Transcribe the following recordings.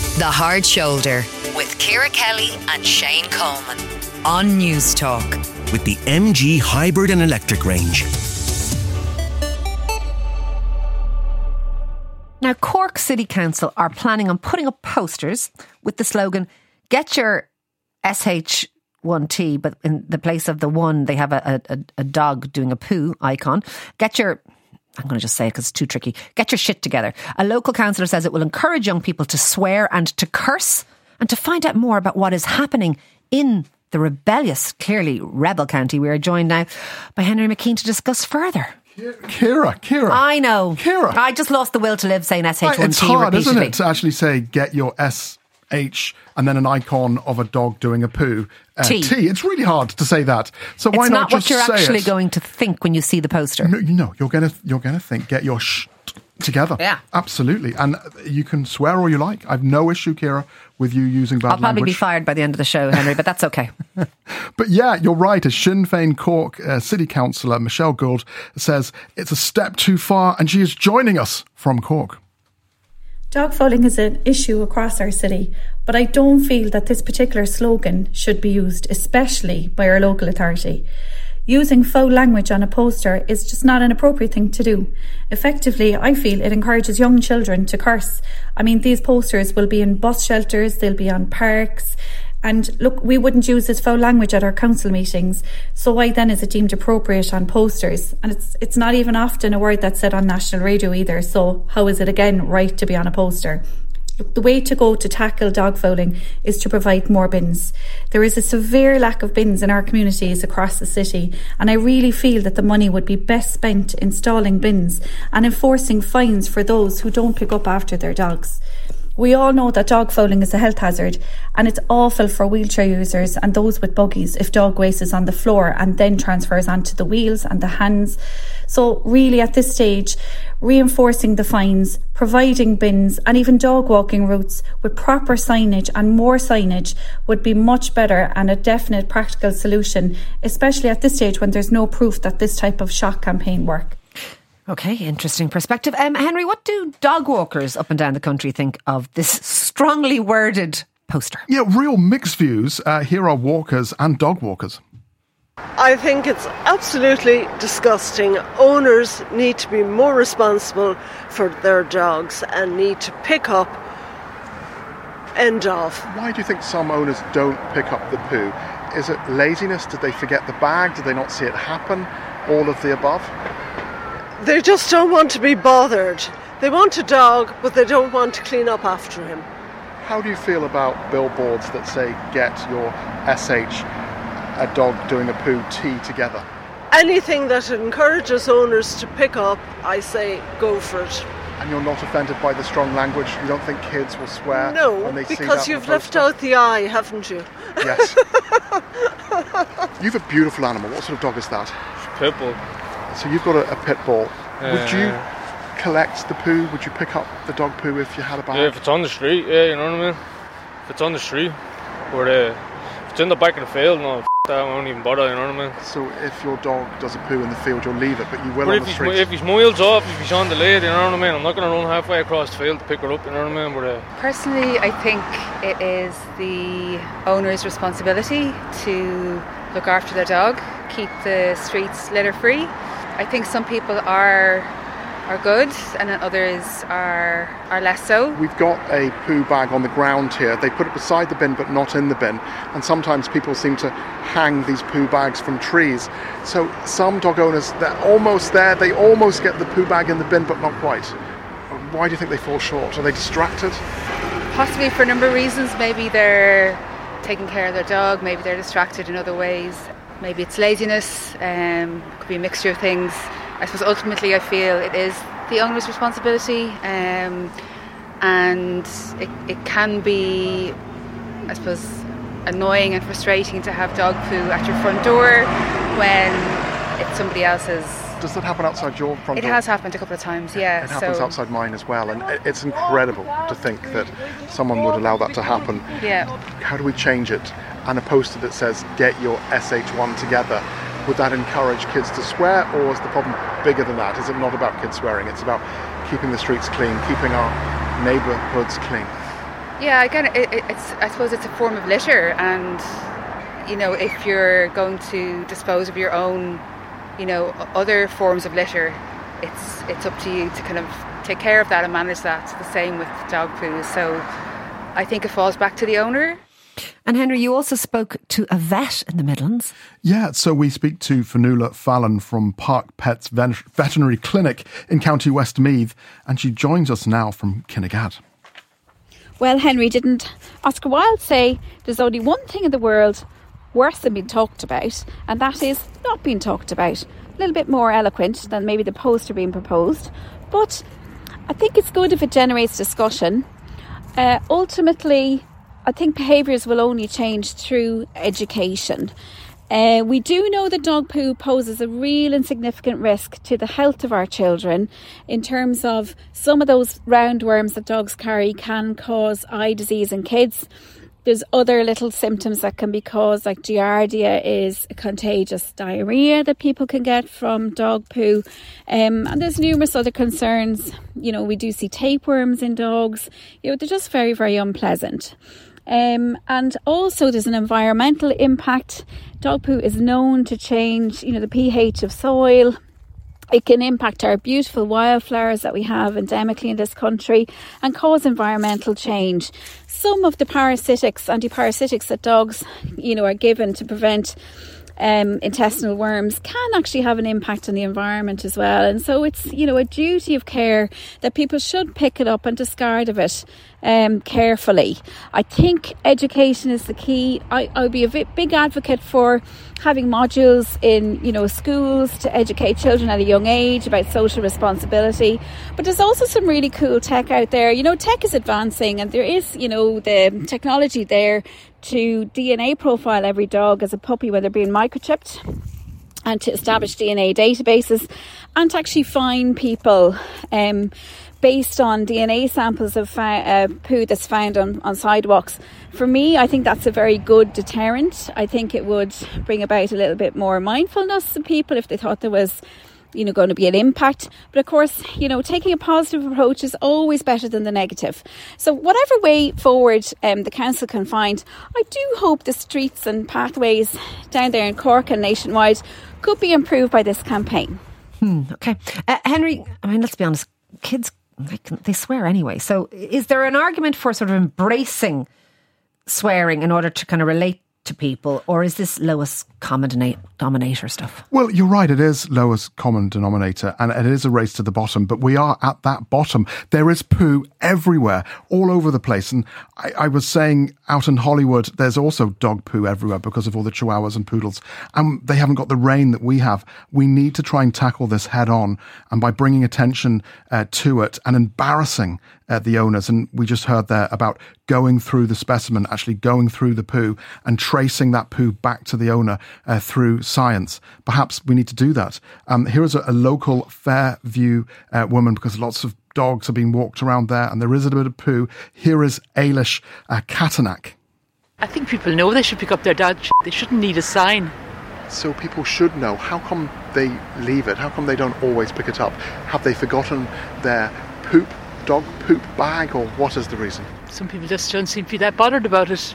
The Hard Shoulder with Ciara Kelly and Shane Coleman on News Talk. With the MG hybrid and electric range. Now, Cork City Council are planning on putting up posters with the slogan, "Get your SH1T," but in the place of the one, they have a dog doing a poo icon. I'm going to just say it because it's too tricky. Get your shit together. A local councillor says it will encourage young people to swear and to curse. And to find out more about what is happening in the rebellious, clearly rebel county, we are joined now by Henry McKean to discuss further. Ciara. I know. Ciara. I just lost the will to live saying SH1T It's hard, repeatedly. isn't it, to actually say get your SH and then an icon of a dog doing a poo. T. It's really hard to say that. So why It's not not just what you're say actually it? going to think when you see the poster. No, you're gonna think get your together. Yeah. Absolutely. And you can swear all you like. I've no issue, Ciara, with you using bad I'll probably language. be fired by the end of the show, Henry, but that's okay. But yeah, you're right. As Sinn Féin Cork City Councillor Michelle Gould says, it's a step too far, and she is joining us from Cork. Dogfouling is an issue across our city, but I don't feel that this particular slogan should be used, especially by our local authority. Using foul language on a poster is just not an appropriate thing to do. Effectively, I feel it encourages young children to curse. I mean, these posters will be in bus shelters, they'll be on parks. And look, we wouldn't use this foul language at our council meetings. So why then is it deemed appropriate on posters? And it's not even often a word that's said on national radio either. So how is it again right to be on a poster? Look, the way to go to tackle dogfouling is to provide more bins. There is a severe lack of bins in our communities across the city, and I really feel that the money would be best spent installing bins and enforcing fines for those who don't pick up after their dogs. We all know that dogfouling is a health hazard, and it's awful for wheelchair users and those with buggies if dog waste is on the floor and then transfers onto the wheels and the hands. So really at this stage, reinforcing the fines, providing bins and even dog walking routes with proper signage and more signage would be much better and a definite practical solution, especially at this stage when there's no proof that this type of shock campaign work. Okay, interesting perspective. Henry, what do dog walkers up and down the country think of this strongly worded poster? Yeah, real mixed views. Here are walkers and dog walkers. I think it's absolutely disgusting. Owners need to be more responsible for their dogs and need to pick up, end of. Why do you think some owners don't pick up the poo? Is it laziness? Did they forget the bag? Did they not see it happen? All of the above? They just don't want to be bothered. They want a dog, but they don't want to clean up after him. How do you feel about billboards that say get your SH, a dog doing a poo, T together? Anything that encourages owners to pick up, I say go for it. And you're not offended by the strong language? You don't think kids will swear No, when they see that? because you've left out the I, haven't you? Yes. You've a beautiful animal. What sort of dog is that? Pit bull. So you've got a pit bull. Would you collect the poo? Would you pick up the dog poo if you had a bag? Yeah, if it's on the street, yeah, you know what I mean? If it's on the street, or if it's in the back of the field, no, that, I won't even bother, you know what I mean? So if your dog does a poo in the field, you'll leave it, but you will But on the street? if he's miles off, if he's on the lead, you know what I mean? I'm not going to run halfway across the field to pick her up, you know what I mean? But, personally, I think it is the owner's responsibility to look after their dog, keep the streets litter free. I think some people are good and others are less so. We've got a poo bag on the ground here. They put it beside the bin but not in the bin, and sometimes people seem to hang these poo bags from trees. So some dog owners, they're almost there, they almost get the poo bag in the bin but not quite. Why do you think they fall short? Are they distracted? Possibly for a number of reasons. Maybe they're taking care of their dog, maybe they're distracted in other ways. Maybe it's laziness, could be a mixture of things. I suppose ultimately I feel it is the owner's responsibility, and it can be, I suppose, annoying and frustrating to have dog poo at your front door when it's somebody else's. Does that happen outside your front door? It has happened a couple of times, yeah. It happens outside mine as well, and it's incredible to think that someone would allow that to happen. Yeah. How do we change it? And a poster that says, get your SH1 together, would that encourage kids to swear, or is the problem bigger than that? Is it not about kids swearing? It's about keeping the streets clean, keeping our neighbourhoods clean. Yeah, again, I suppose it's a form of litter, and if you're going to dispose of your own, other forms of litter, it's up to you to kind of take care of that and manage that. It's the same with dog poo. So I think it falls back to the owner. And Henry, you also spoke to a vet in the Midlands. Yeah, so we speak to Fionnuala Fallon from Park Pets Veterinary Clinic in County Westmeath, and she joins us now from Kinnegad. Well, Henry, didn't Oscar Wilde say there's only one thing in the world worse than being talked about, and that is not being talked about? A little bit more eloquent than maybe the poster being proposed, but I think it's good if it generates discussion. Ultimately, I think behaviours will only change through education. We do know that dog poo poses a real and significant risk to the health of our children in terms of some of those roundworms that dogs carry can cause eye disease in kids. There's other little symptoms that can be caused, like giardia is a contagious diarrhoea that people can get from dog poo. And there's numerous other concerns. We do see tapeworms in dogs. They're just very, very unpleasant. And also there's an environmental impact. Dog poo is known to change, the pH of soil. It can impact our beautiful wildflowers that we have endemically in this country and cause environmental change. Some of the antiparasitics that dogs, are given to prevent intestinal worms can actually have an impact on the environment as well. And so it's, a duty of care that people should pick it up and discard of it carefully. I think education is the key. I would be a big advocate for having modules in, schools to educate children at a young age about social responsibility. But there's also some really cool tech out there. Tech is advancing, and there is, the technology there to DNA profile every dog as a puppy when they're being microchipped, and to establish DNA databases, and to actually find people based on DNA samples of poo that's found on sidewalks. For me, I think that's a very good deterrent. I think it would bring about a little bit more mindfulness to people if they thought there was going to be an impact. But of course, taking a positive approach is always better than the negative. So whatever way forward the council can find, I do hope the streets and pathways down there in Cork and nationwide could be improved by this campaign. Okay. Henry, let's be honest, kids, they swear anyway. So is there an argument for sort of embracing swearing in order to kind of relate to people, or is this lowest common denominator stuff? Well, you're right, it is lowest common denominator, and it is a race to the bottom, but we are at that bottom. There is poo everywhere, all over the place, and I was saying out in Hollywood there's also dog poo everywhere because of all the chihuahuas and poodles, and they haven't got the rain that we have. We need to try and tackle this head on, and by bringing attention to it and embarrassing the owners. And we just heard there about going through the specimen, actually going through the poo and tracing that poo back to the owner through science. Perhaps we need to do that. Here is a local Fairview woman, because lots of dogs are being walked around there and there is a bit of poo. Here is Ailish Katanak. I think people know they should pick up their dog. They shouldn't need a sign. So people should know. How come they leave it? How come they don't always pick it up? Have they forgotten their dog poop bag, or what is the reason? Some people just don't seem to be that bothered about it.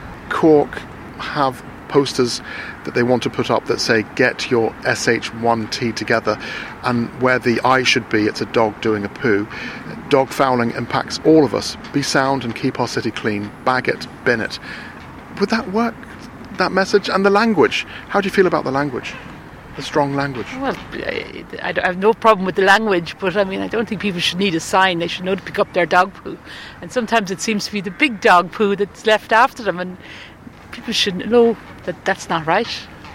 Cork have posters that they want to put up that say get your SH1T together, and where the I should be, it's a dog doing a poo. Dog fouling impacts all of us. Be sound and keep our city clean. Bag it, bin it. Would that work, that message? And the language, how do you feel about the language? The strong language. Well, I have no problem with the language, but I don't think people should need a sign. They should know to pick up their dog poo. And sometimes it seems to be the big dog poo that's left after them, and people should know that that's not right.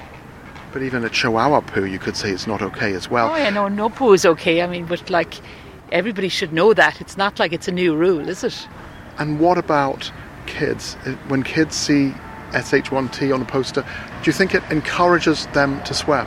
But even a chihuahua poo, you could say it's not okay as well. Oh yeah, no poo is okay. But everybody should know that. It's not like it's a new rule, is it? And what about kids? When kids see SH1T on a poster, do you think it encourages them to swear?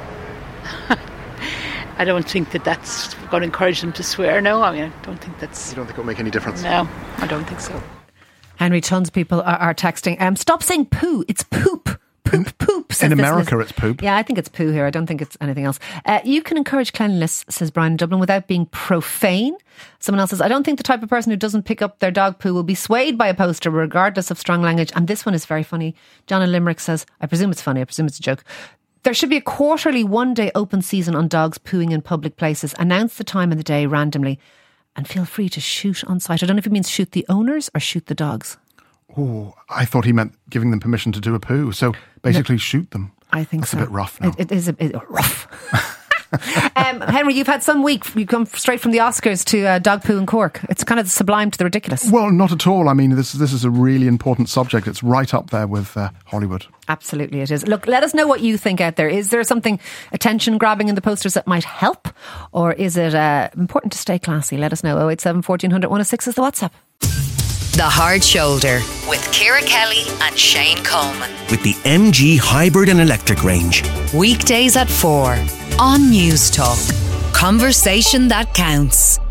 I don't think that's going to encourage them to swear, no. I don't think that's... You don't think it'll make any difference? No, I don't think so. Henry, tons of people are texting, stop saying poo, it's poop. Poop. In America, it's poop. Yeah, I think it's poo here. I don't think it's anything else. You can encourage cleanliness, says Brian in Dublin, without being profane. Someone else says, I don't think the type of person who doesn't pick up their dog poo will be swayed by a poster regardless of strong language. And this one is very funny. John in Limerick says, I presume it's funny. I presume it's a joke. There should be a quarterly one-day open season on dogs pooing in public places. Announce the time of the day randomly and feel free to shoot on site. I don't know if it means shoot the owners or shoot the dogs. Oh, I thought he meant giving them permission to do a poo. So basically shoot them. I think That's so. a bit rough now. It is a bit rough. Henry, you've had some week. You come straight from the Oscars to dog poo in Cork. It's kind of sublime to the ridiculous. Well, not at all. I mean, this is a really important subject. It's right up there with Hollywood. Absolutely it is. Look, let us know what you think out there. Is there something attention grabbing in the posters that might help? Or is it important to stay classy? Let us know. 087 1400 106 is the WhatsApp. The Hard Shoulder with Ciara Kelly and Shane Coleman. With the MG Hybrid and Electric range. Weekdays at 4 on News Talk. Conversation that counts.